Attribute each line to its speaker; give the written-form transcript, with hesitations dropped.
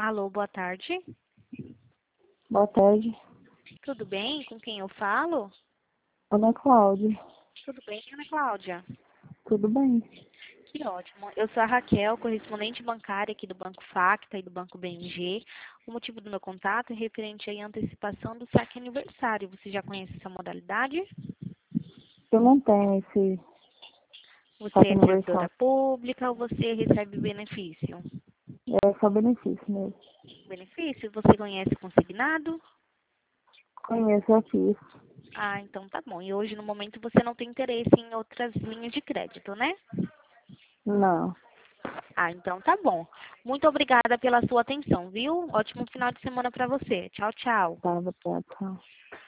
Speaker 1: Alô, boa tarde.
Speaker 2: Boa tarde.
Speaker 1: Tudo bem? Com quem eu falo?
Speaker 2: Ana Cláudia.
Speaker 1: Tudo bem, Ana Cláudia?
Speaker 2: Tudo bem?
Speaker 1: Que ótimo. Eu sou a Raquel, correspondente bancária aqui do Banco Facta e do Banco BMG. O motivo do meu contato é referente à antecipação do saque aniversário. Você já conhece essa modalidade?
Speaker 2: Eu não tenho esse
Speaker 1: Você
Speaker 2: saque
Speaker 1: é servidora
Speaker 2: universal.
Speaker 1: pública ou você recebe benefício?
Speaker 2: É só benefício mesmo.
Speaker 1: Benefício? Você conhece consignado?
Speaker 2: Conheço, já fiz.
Speaker 1: Ah, então tá bom. E hoje, no momento, você não tem interesse em outras linhas de crédito, né?
Speaker 2: Não.
Speaker 1: Ah, então tá bom. Muito obrigada pela sua atenção, viu? Ótimo final de semana para você. Tchau, tchau.
Speaker 2: Tá, obrigada. Tchau.